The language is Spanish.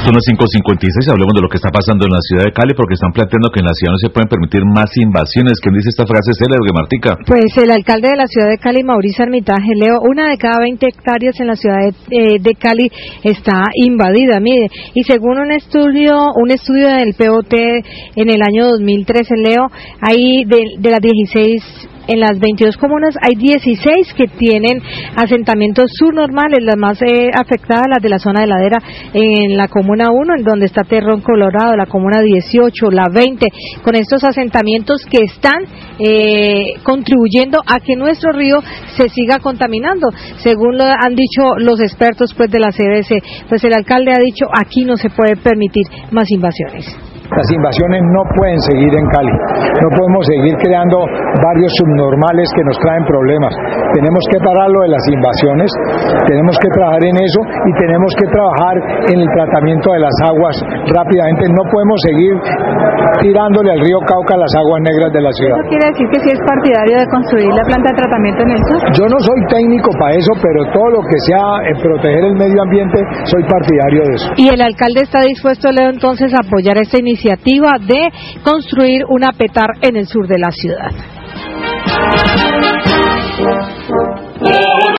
Son las 5:56, hablemos de lo que está pasando en la ciudad de Cali, porque están planteando que en la ciudad no se pueden permitir más invasiones. ¿Quién dice esta frase célebre, Martica? Pues el alcalde de la ciudad de Cali, Mauricio Armitaje, Leo, 1 de cada 20 hectáreas en la ciudad de Cali está invadida, mire, y según un estudio del POT en el año 2013, Leo, hay de las 16, en las 22 comunas hay 16 que tienen asentamientos subnormales, las más afectadas, las de la zona de ladera, en la comuna 1, en donde está Terrón Colorado, la comuna 18, la 20, con estos asentamientos que están contribuyendo a que nuestro río se siga contaminando, según lo han dicho los expertos pues de la CDC. Pues el alcalde ha dicho, aquí no se puede permitir más invasiones. Las invasiones no pueden seguir en Cali, no podemos seguir creando barrios subnormales que nos traen problemas. Tenemos que parar lo de las invasiones, tenemos que trabajar en eso y tenemos que trabajar en el tratamiento de las aguas rápidamente. No podemos seguir tirándole al río Cauca las aguas negras de la ciudad. ¿Eso quiere decir que sí es partidario de construir la planta de tratamiento en el sur? Yo no soy técnico para eso, pero todo lo que sea proteger el medio ambiente, soy partidario de eso. Y el alcalde está dispuesto, Leo, entonces a apoyar esta iniciativa de construir una PETAR en el sur de la ciudad.